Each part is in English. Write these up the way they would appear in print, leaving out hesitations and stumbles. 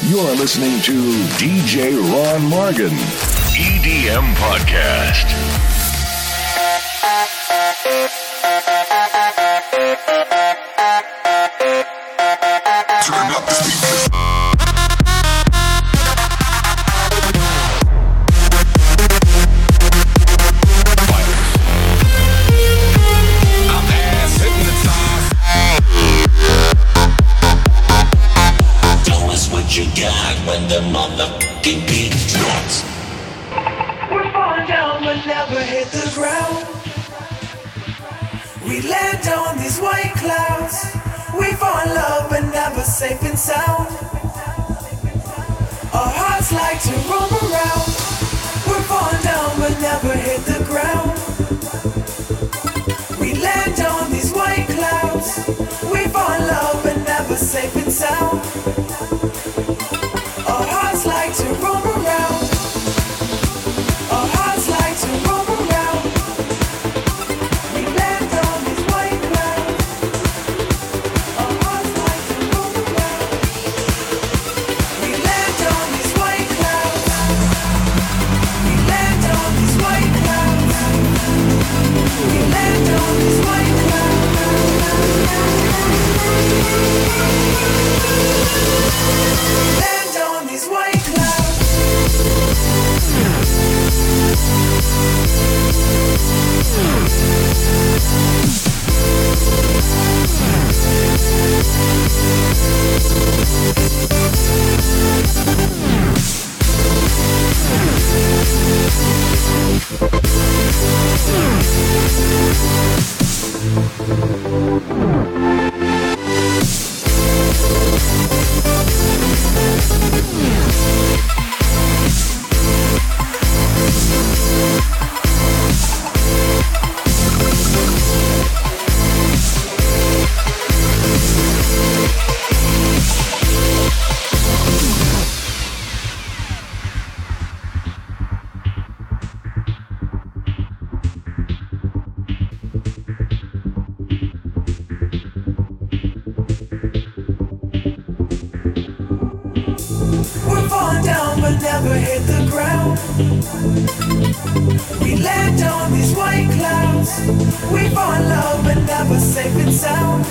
You're listening to DJ Ron Morgan, EDM Podcast. Turn up the speakers. You got when the motherfucking beat drops. We're falling down but never hit the ground. We land on these white clouds. We fall in love but never safe and sound. Our hearts like to roam around. We're falling down but never hit the ground. We land on these white clouds. We fall in love but never safe and sound. Our hearts like to roam around. Our hearts like to roam around. We land on these white clouds. Our hearts like to roam around. We land on these white clouds. We land on these white clouds. We land on these white clouds. Land on these white clouds. We're falling down but never hit the ground. We land on these white clouds. We fall in love but never safe and sound.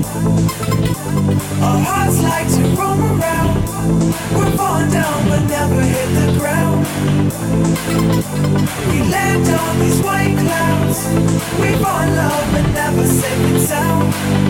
Our hearts like to roam around. We're falling down but never hit the ground. We land on these white clouds. We fall in love but never safe and sound.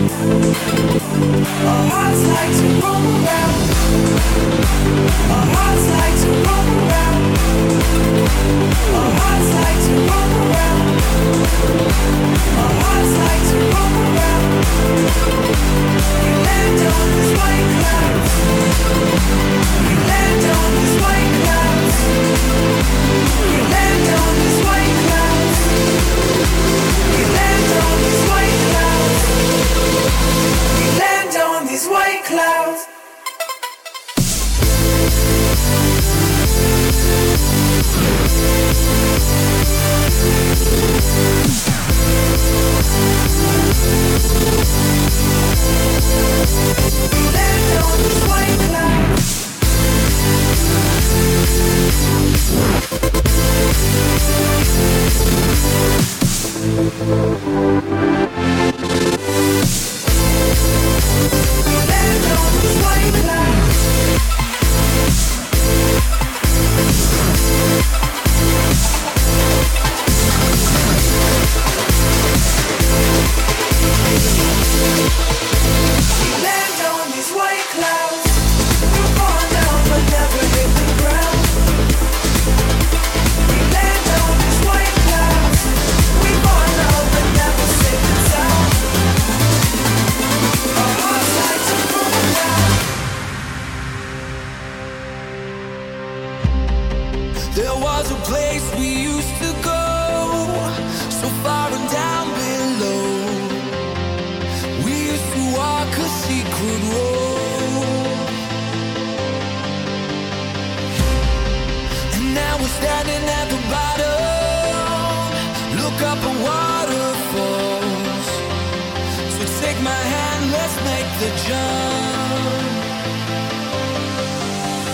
Our hearts like to roam around. Our hearts like to roam around. Our hearts like to roam around. Our hearts like to roam around. We land on these white clouds. We land on these white clouds. We land on these white clouds. We land on these white clouds. We land on these white clouds. Land on these white clouds. Land on these white clouds. Land on these white clouds. We're falling down but never hit the ground. We land on these white clouds. We fall in love but never safe and sound. Our hearts like to roam around. There was a place we used to go, so far and down below. We used to walk a secret road, and now we're standing at the bottom. Look up at waterfalls. So take my hand, let's make the jump.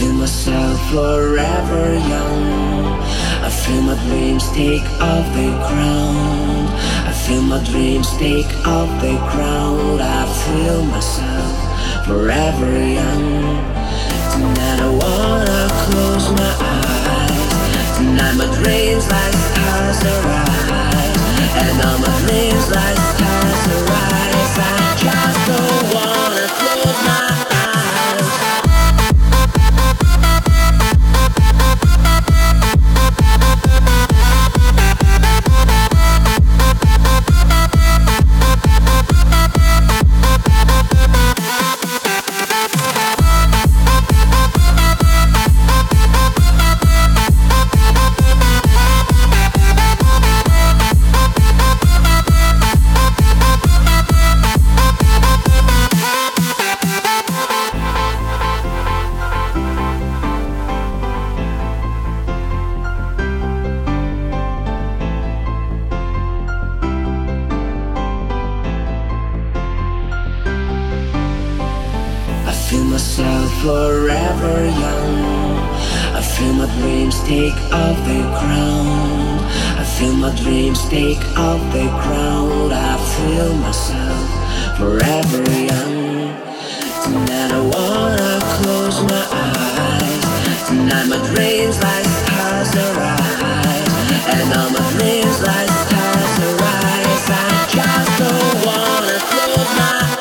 feel myself forever young. I feel my dreams take off the ground. I feel my dreams take off the ground. I feel myself forever young. Tonight I wanna close my eyes. Tonight my dreams like stars arise. And all my dreams like stars arise. I just don't wanna close my eyes. Forever young. I feel my dreams take off the ground. I feel my dreams take off the ground. I feel myself forever young. Tonight I wanna close my eyes. Tonight my dreams like stars arise. And all my dreams like stars arise. I just don't wanna close my eyes.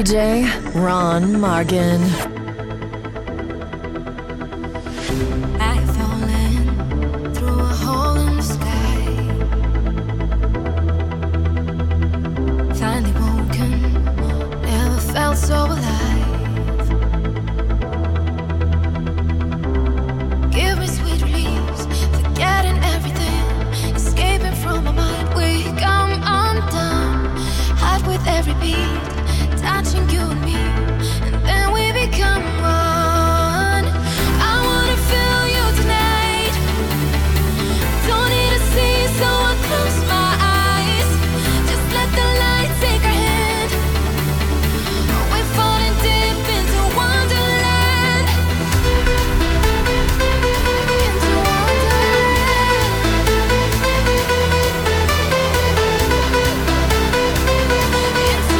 DJ Ron Morgan. I've fallen through a hole in the sky. Finally woken, never felt so alive. Give me sweet reliefs, forgetting everything, escaping from my mind. We come undone, hot with every beat, touching you and me, and then we become one. I wanna feel you tonight. Don't need to see, so I close my eyes. Just let the light take our hand. We're falling deep into wonderland. Into wonderland. Into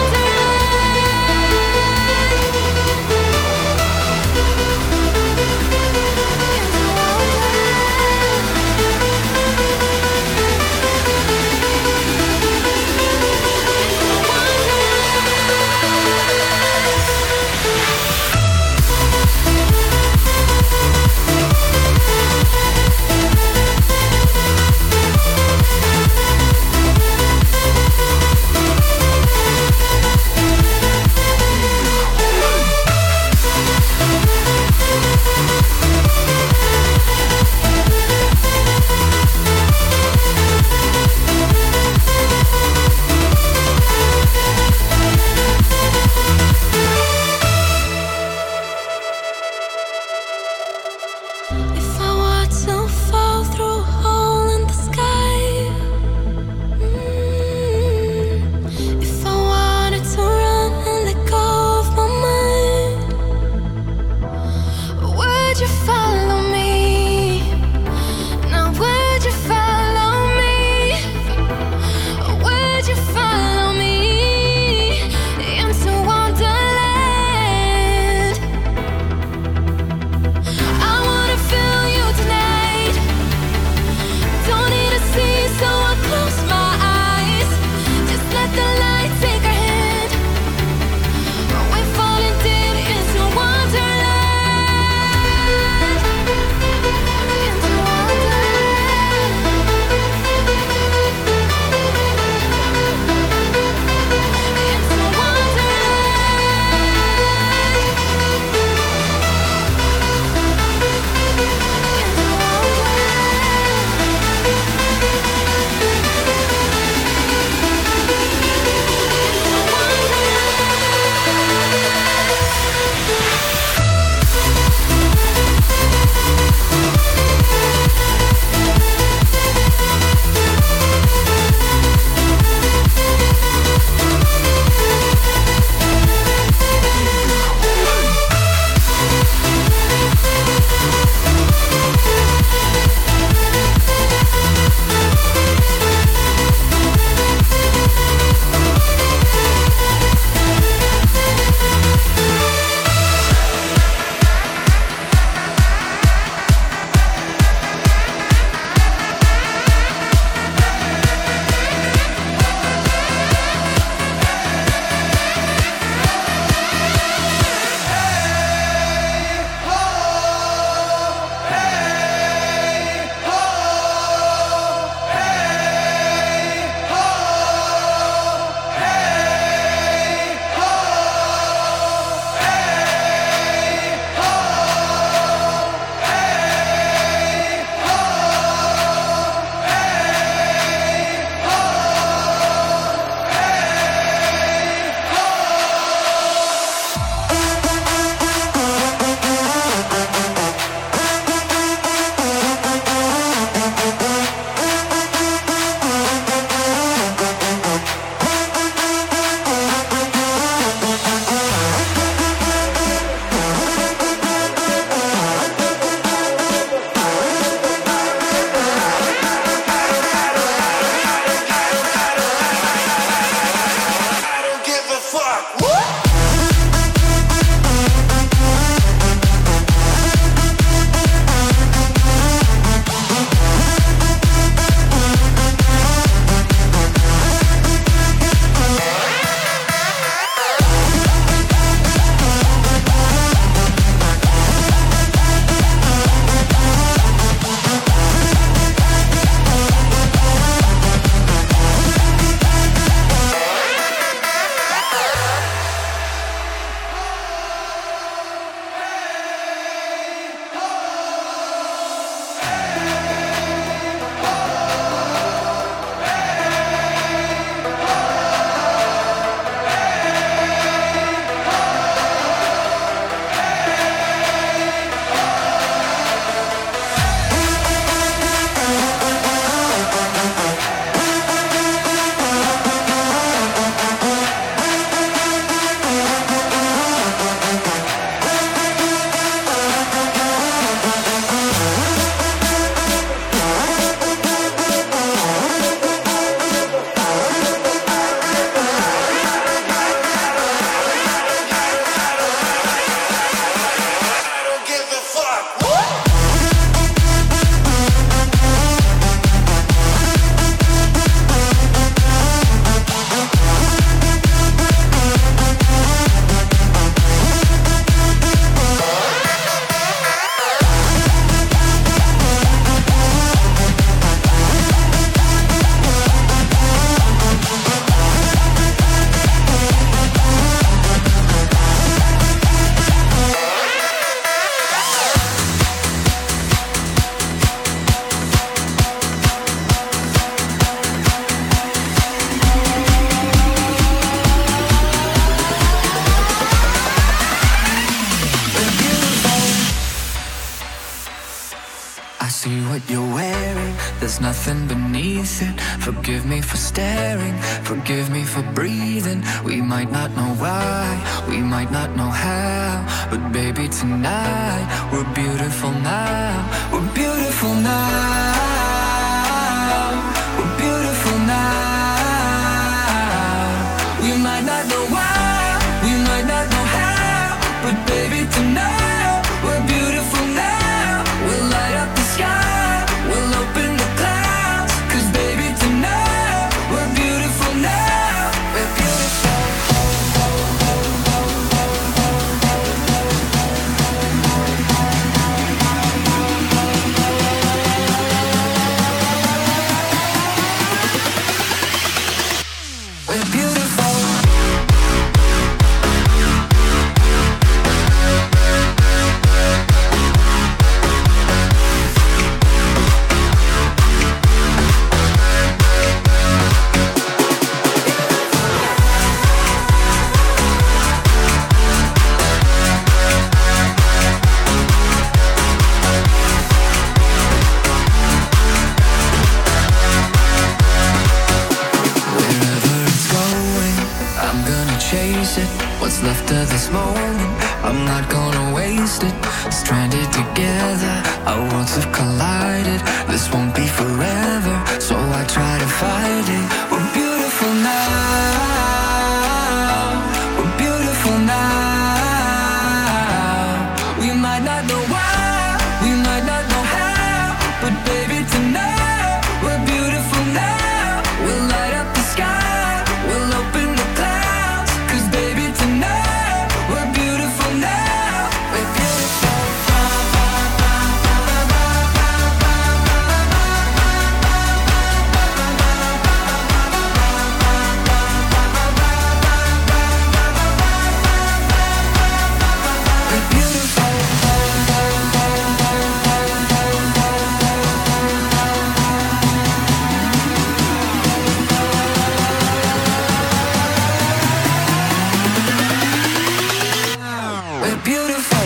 If I were to fall through a hole in the sky, if I wanted to run and let go of my mind, would you follow me? Now would you follow me? Would you follow me into wonderland? I wanna feel you tonight. Don't need to see, so I close my eyes. Just let the light take our hand. We're falling deep into wonderland. see what you're wearing, there's nothing beneath it. Forgive me for staring, forgive me for breathing. We might not know why, we might not know how, but baby tonight, we're beautiful now. We're beautiful now. We're beautiful now. We might not know why, we might not know how, but baby tonight, we're beautiful now. We'll light up the sky, we'll open the clouds, 'cause baby tonight, we're beautiful now. We're beautiful. We're beautiful. What's left of this moment, I'm not gonna waste it. Stranded together, our worlds have collided. This won't be forever, so I try to fight it. We're beautiful now. We're beautiful now. We might not know why, we might not know how, but baby tonight, we're beautiful now. We'll light up the sky, we'll open the clouds, 'cause baby tonight, we're beautiful now. We're beautiful. We're beautiful. We're beautiful.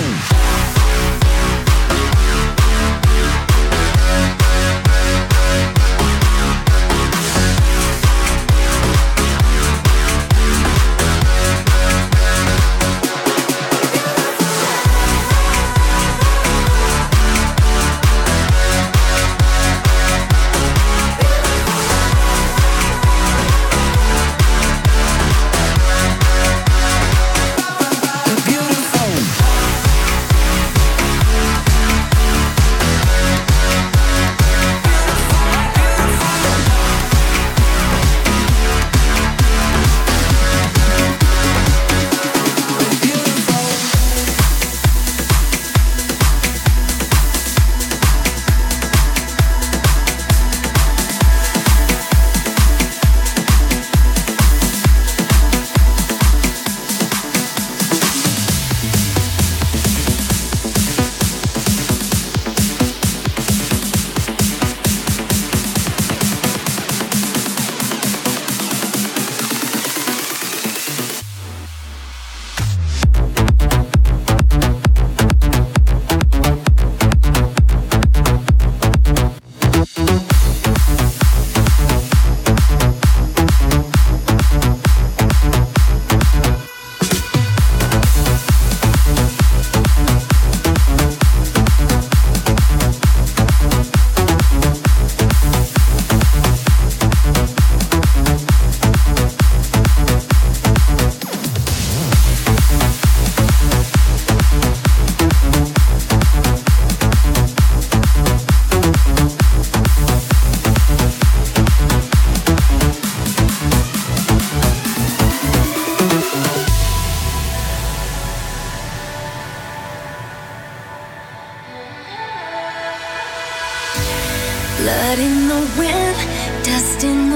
Blood in the wind, dust in the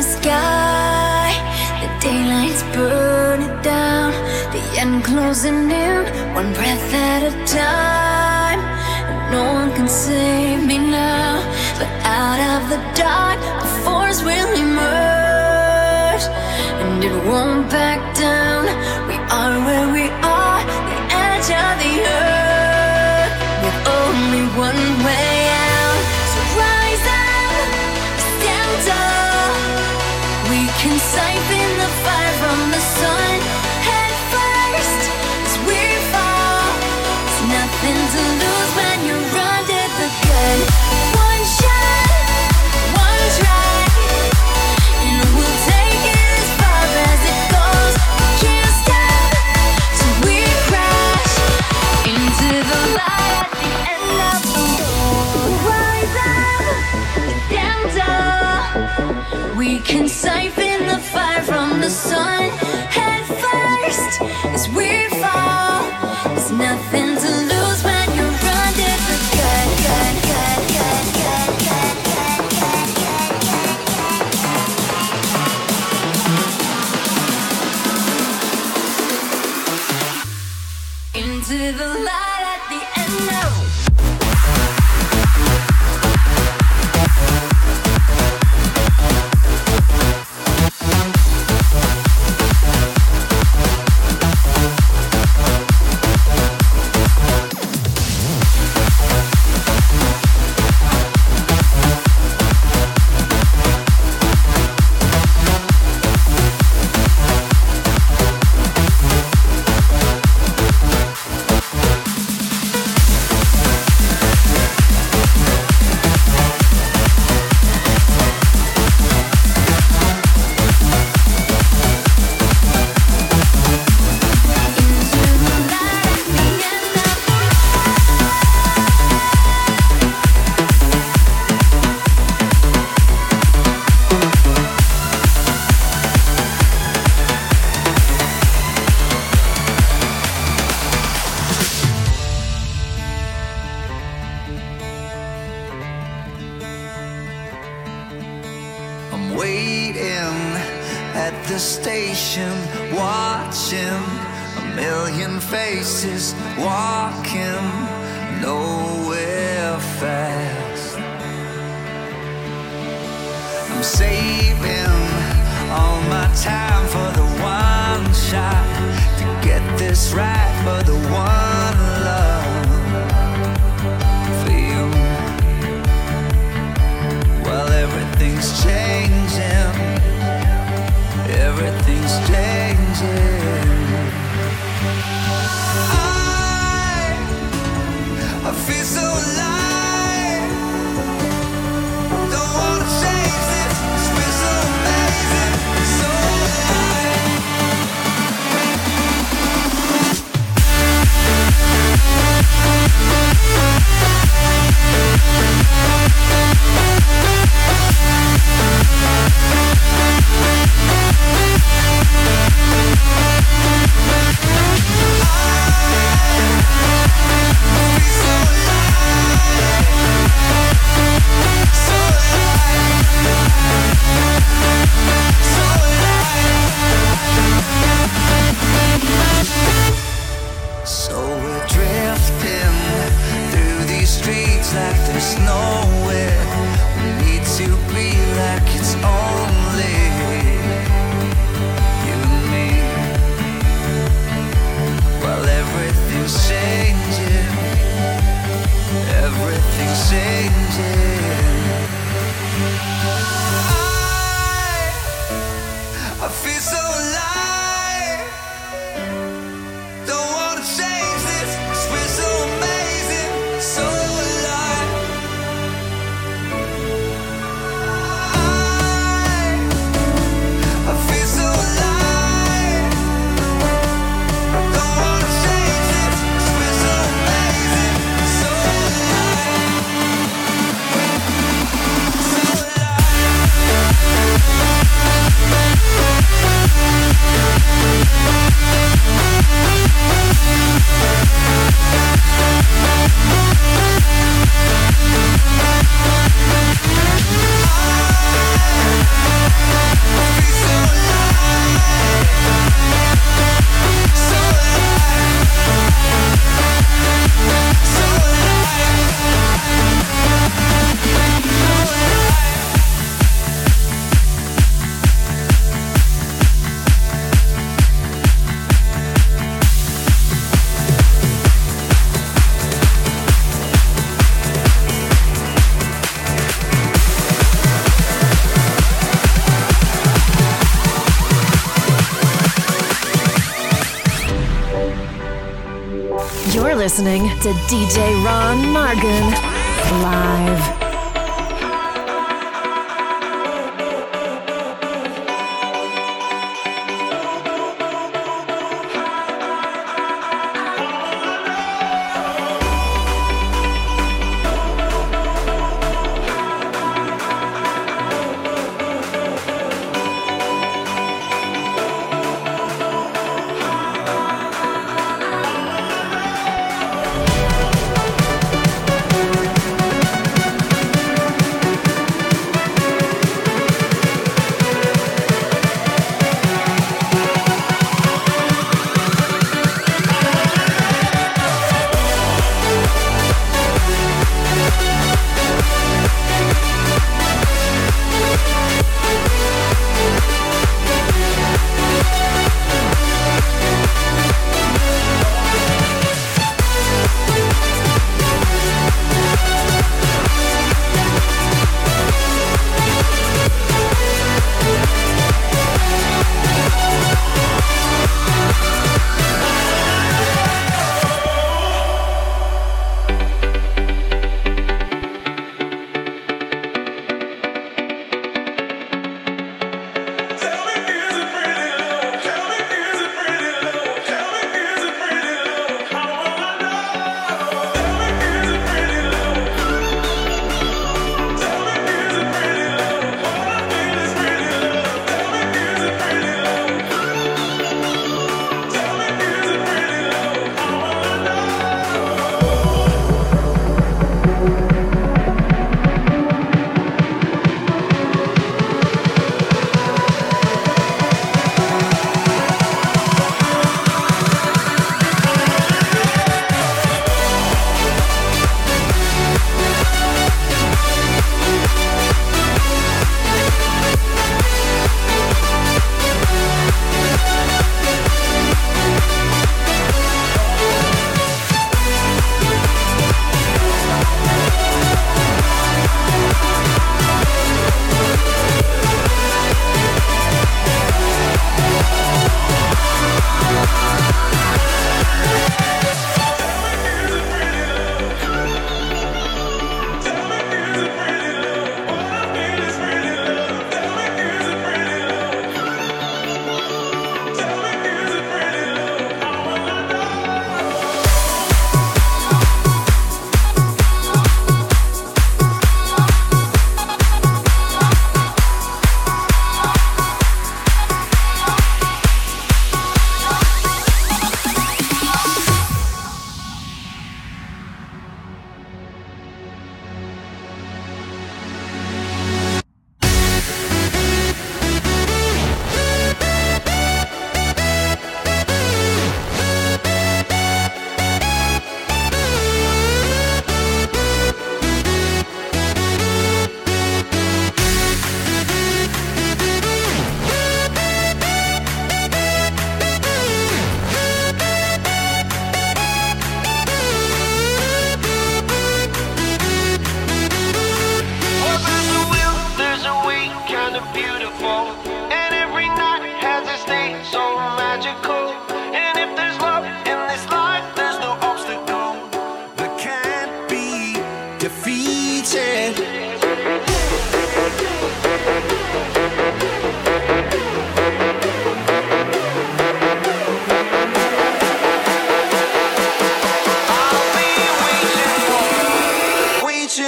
sky. The daylight's burning down, the end closing in, one breath at a time. And no one can save me now, but out of the dark, a force will emerge, and it won't back down. We are where we are, the edge of the earth, with only one way out. So waiting at the station, watching a million faces walking nowhere fast. I'm saving all my time for the one shot to get this right for the one love for you. Well, everything's changing, everything's changing. I feel so alive. Don't wanna change this, 'cause we're so amazing, so alive. So we're drifting through these streets like there's nowhere we need to be, like it's only you and me. Well, everything's changing, everything's changing. I feel so alive. Don't wanna change this, 'cause we're so amazing, so alive. I feel so alive. Don't wanna change this, 'cause we're so amazing, so alive. So You're listening to DJ Ron Margan live.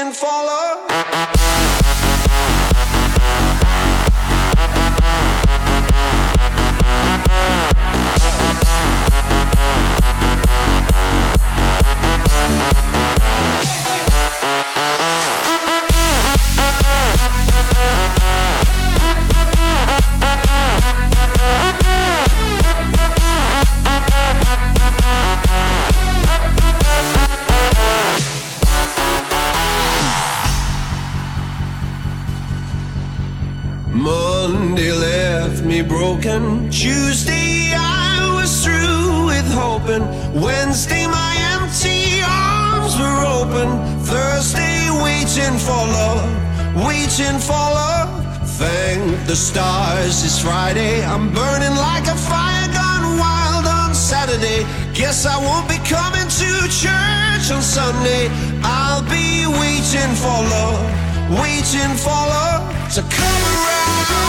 waiting for love. Monday left me broken. Tuesday I was through with hoping. Wednesday my empty arms were open. Thursday waiting for love, waiting for love. Thank the stars it's Friday. I'm burning like a fire gone wild on Saturday. Guess I won't be coming to church on Sunday. I'll be waiting for love, waiting for love to come around.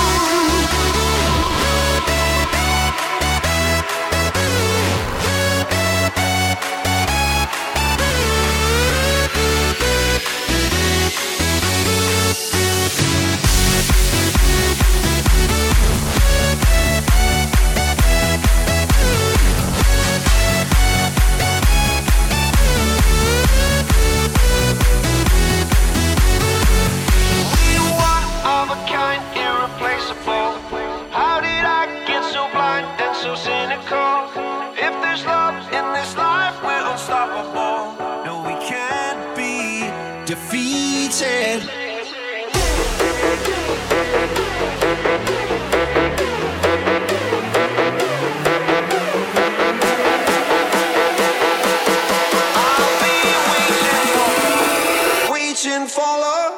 So cynical. If there's love in this life, we're unstoppable. No, we can't be defeated. I'll be waiting for love.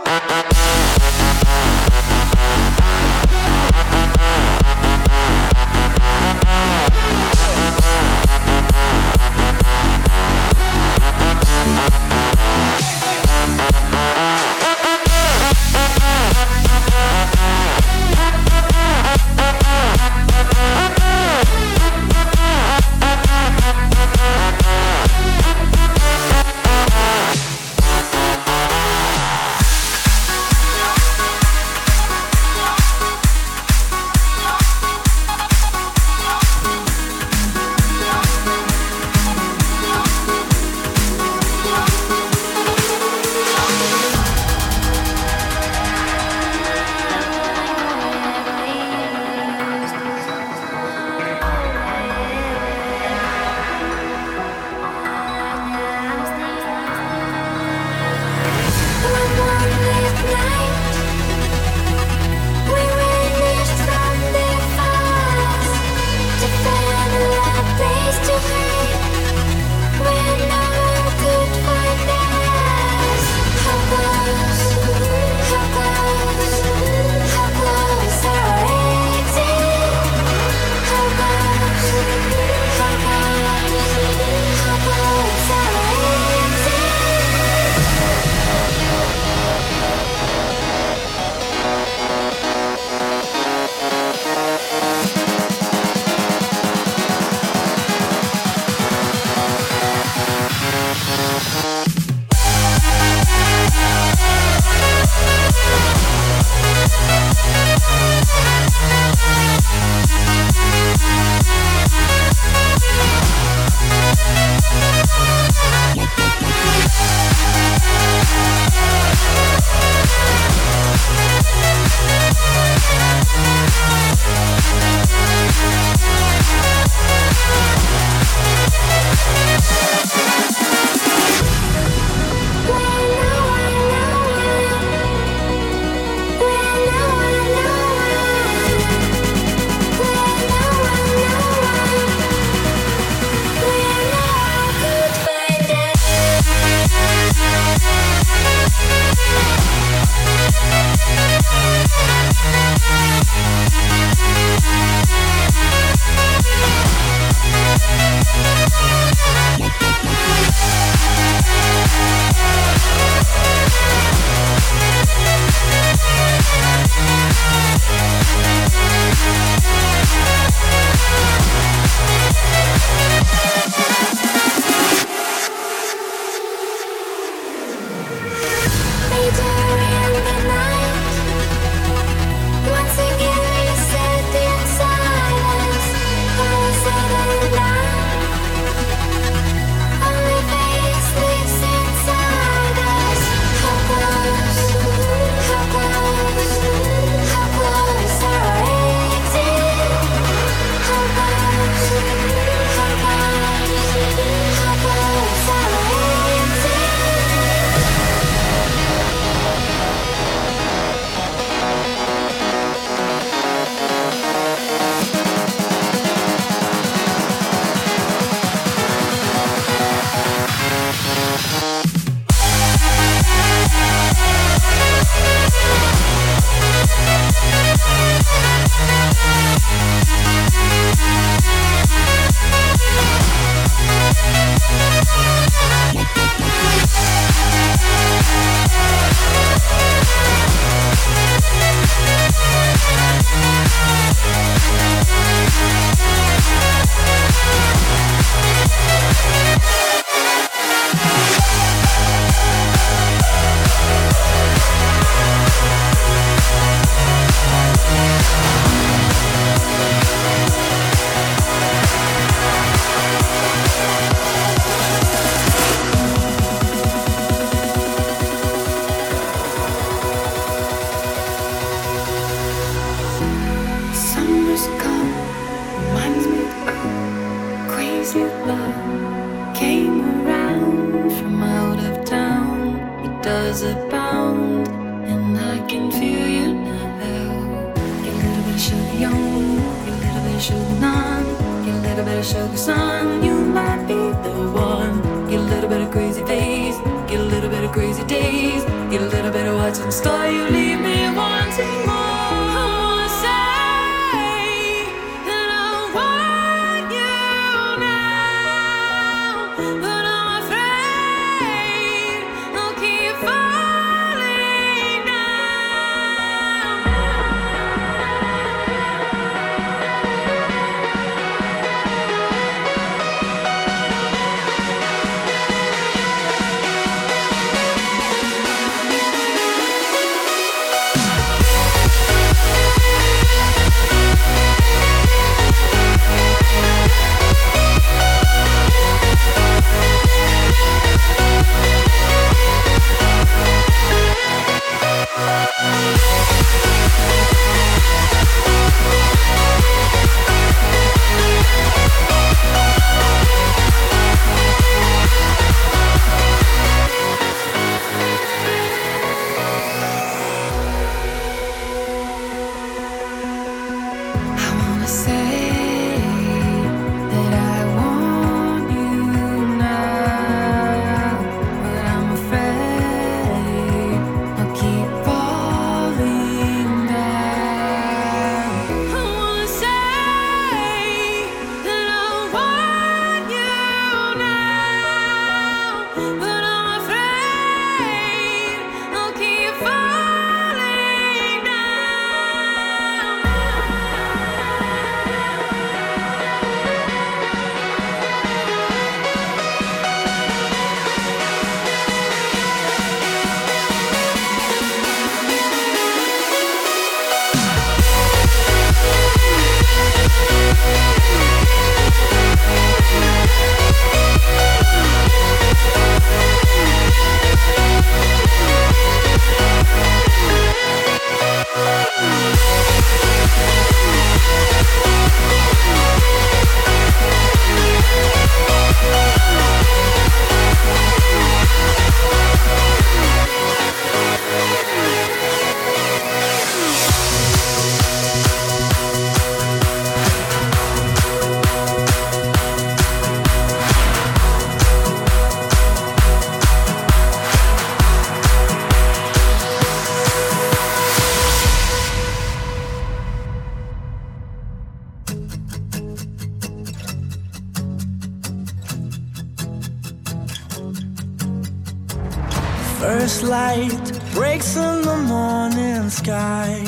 First light breaks in the morning sky.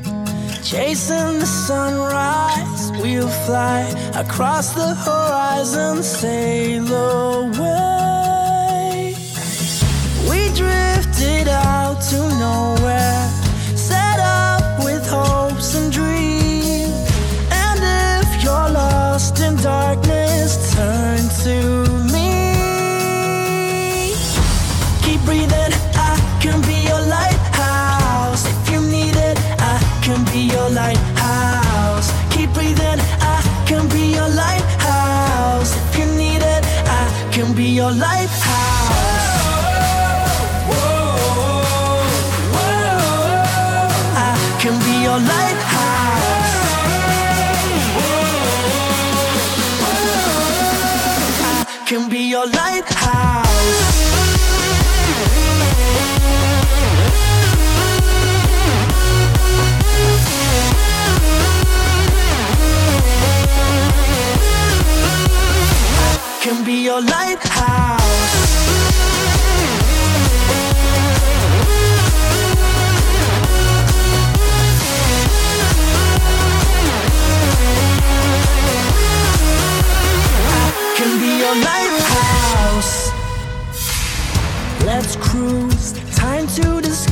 Chasing the sunrise, we'll fly across the horizon, sail away. We drifted out to nowhere, set up with hopes and dreams. And if you're lost in darkness, turn to me. Keep breathing, I can be your lighthouse. If you need it, I can be your lighthouse. Keep breathing, I can be your lighthouse. If you need it, I can be your lighthouse. I can be your lighthouse. I can be your lighthouse.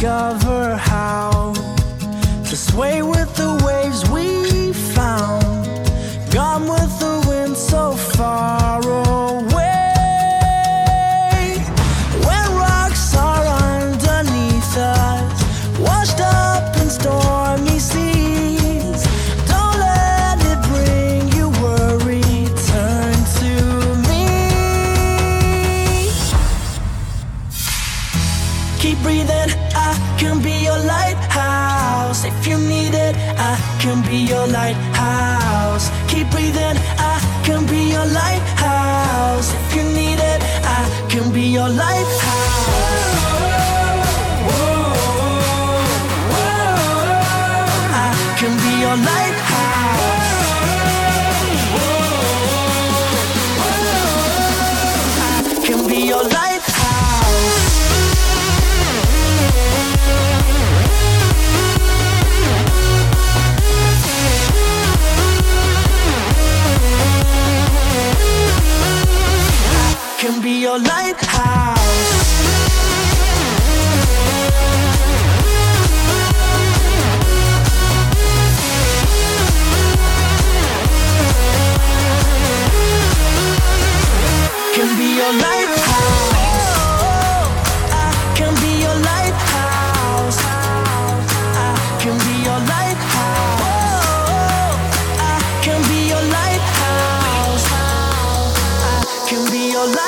discover how to sway with the waves we found. Gone with the wind so far away. When rocks are underneath us, washed up in stormy seas, don't let it bring you worry. Turn to me. Keep breathing, I can be your lighthouse. If you need it, I can be your lighthouse. Keep breathing, I can be your lighthouse. If you need it, I can be your lighthouse. I can be your lighthouse. I can be your lighthouse. Can be your lighthouse. Can be your lighthouse. I can be your lighthouse. I can be your lighthouse. I can be your lighthouse. I can be your lighthouse.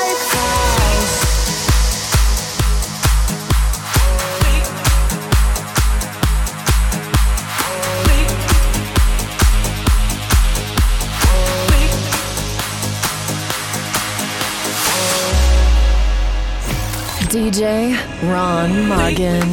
DJ Ron Morgan.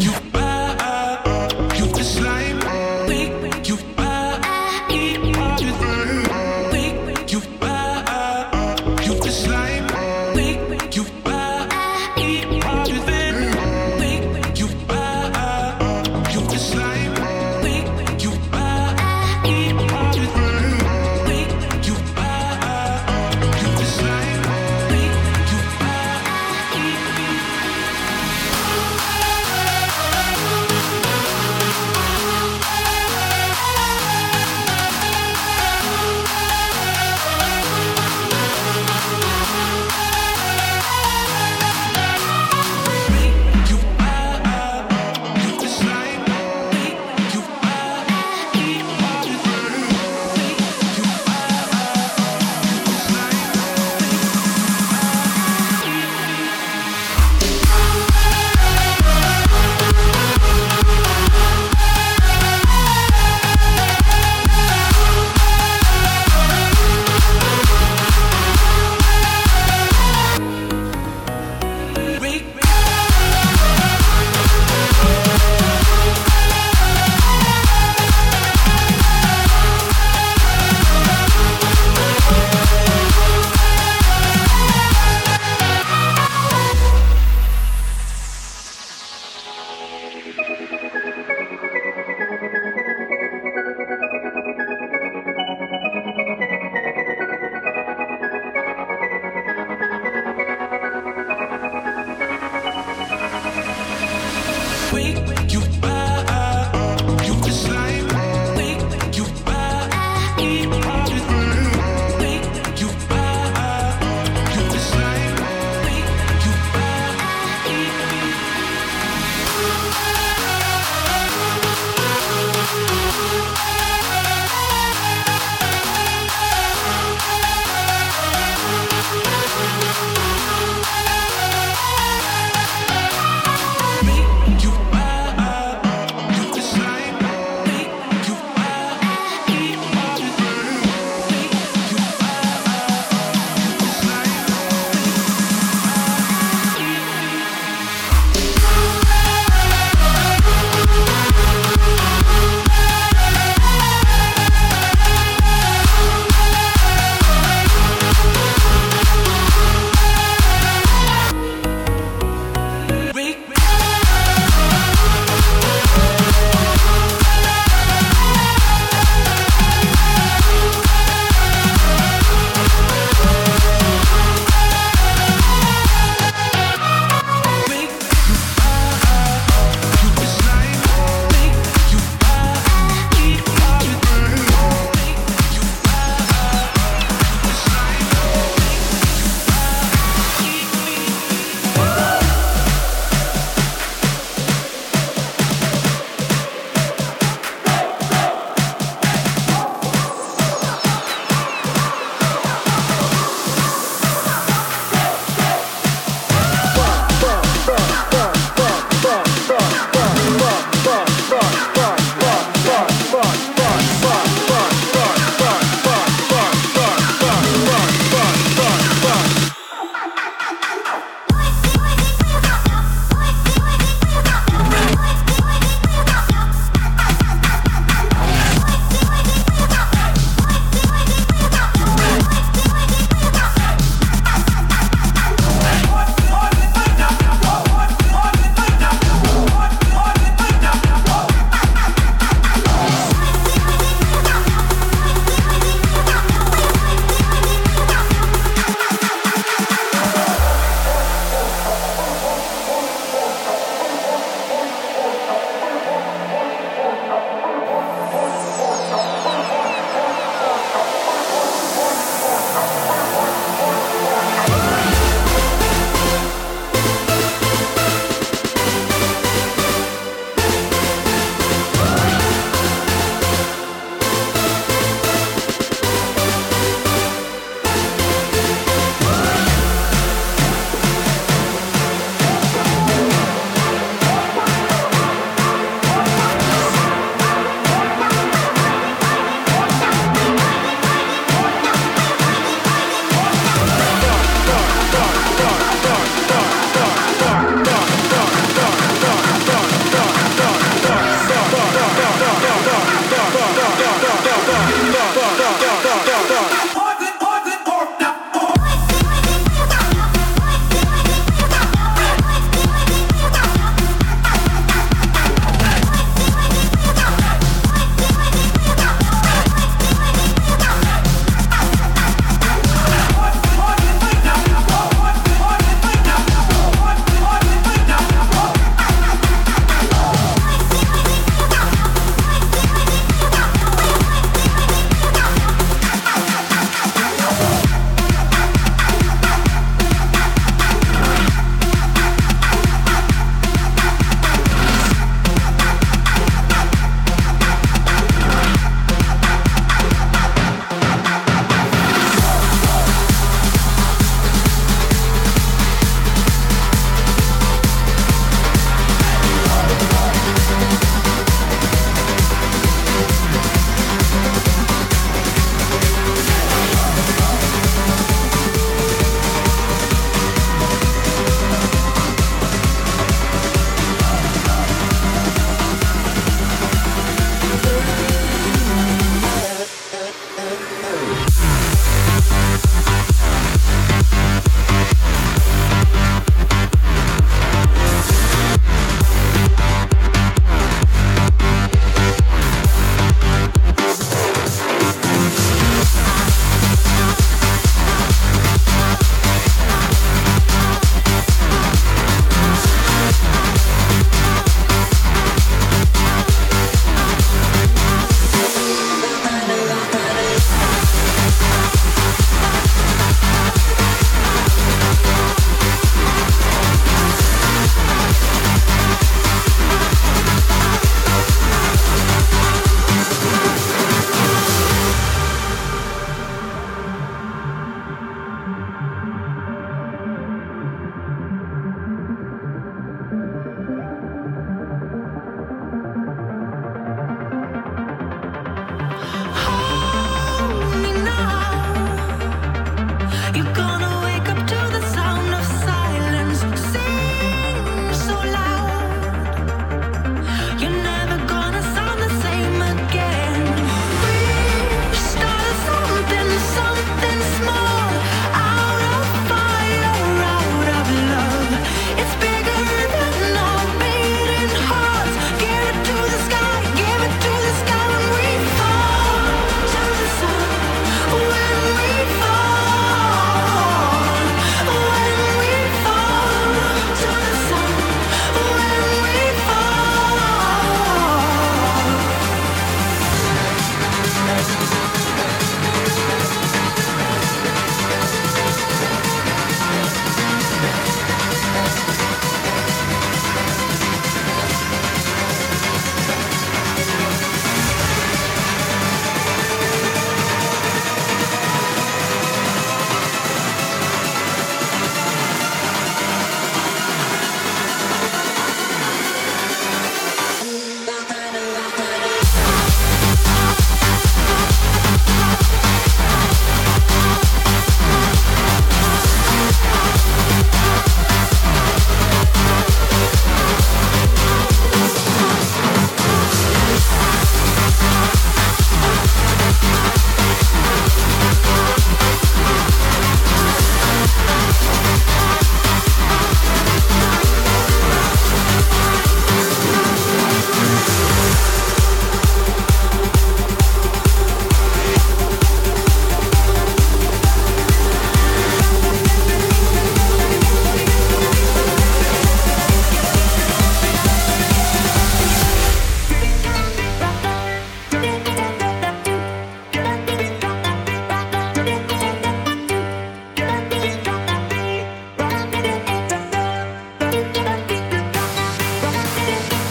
Thank you.